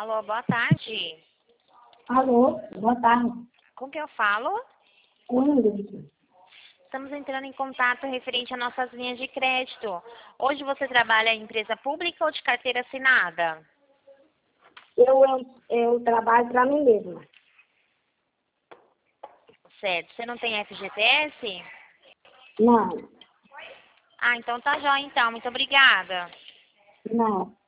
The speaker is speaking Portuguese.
Alô, boa tarde. Alô, boa tarde. Com quem eu falo? Ingrid. Estamos entrando em contato referente às nossas linhas de crédito. Hoje você trabalha em empresa pública ou de carteira assinada? Eu trabalho para mim mesma. Certo. Você não tem FGTS? Não, Ah, então tá jóia então. Muito obrigada. não.